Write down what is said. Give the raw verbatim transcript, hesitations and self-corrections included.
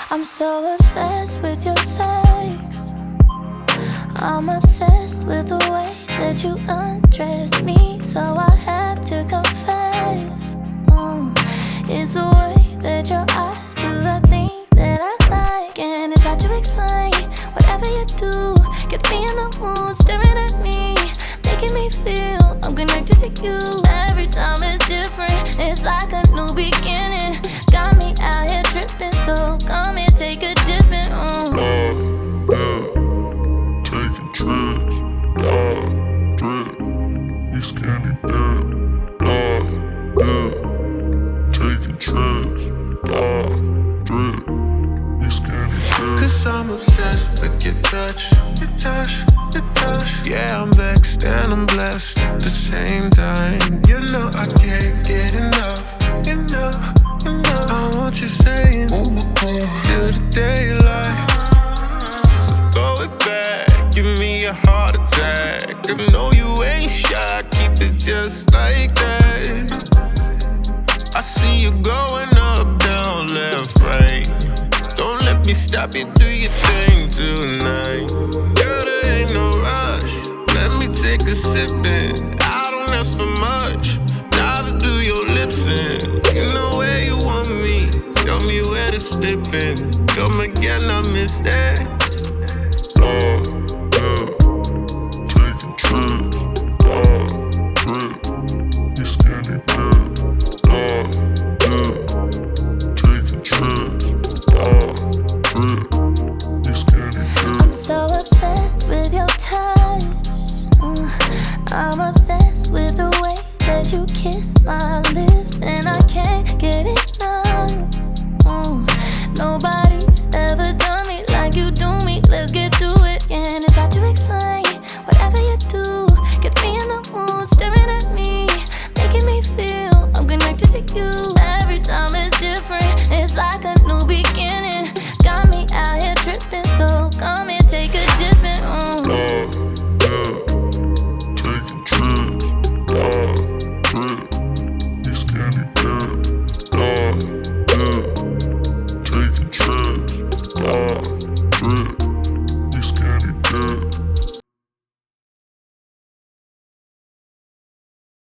I'm so obsessed with your sex. I'm obsessed with the way that you undress me. So I have to confess, mm, it's the way that your eyes do the thing that I like. And it's hard to explain. Whatever you do gets me in the mood, staring at me, making me feel I'm connected to you. Every time it's different, it's like a new beginning. Got me out here tripping, so come here, take a dip in. Mm. Love, yeah, taking trips, dog, drip, these candy dip. Love, yeah, taking trips, dog, drip, these candy dip. Cause I'm obsessed with your touch, your touch, your touch. Yeah, I'm vexed and I'm blessed at the same time. You know I can't get enough, enough, enough. I want you saying till the daylight. So throw it back, give me a heart attack. I know you ain't shy, keep it just like that. I see you going up, down, left, right. Don't let me stop you, do your thing tonight. Girl, there ain't no rush, let me take a sip in. I don't ask for much, neither do your lips in. You know where you want me, tell me where to slip in. Come again, I miss that. Love, yeah, taking trips, dog, drip, these candy dip. Love, yeah, taking trips, dog, drip, these candy dip. I'm so obsessed with your touch. Mm, I'm obsessed with the way that you kiss my lips, and I can't get enough. Mm, nobody's ever done me like you do me. Let's get to it. And it's hard to explain. Whatever you do gets me in the mood, staring at me, making me feel I'm connected to you. Every time it's different, it's like a new beginning. Got me out here tripping, so come here, take a dip in. Mm. Love, yeah, taking trips, dog, drip, these candy dip. Love,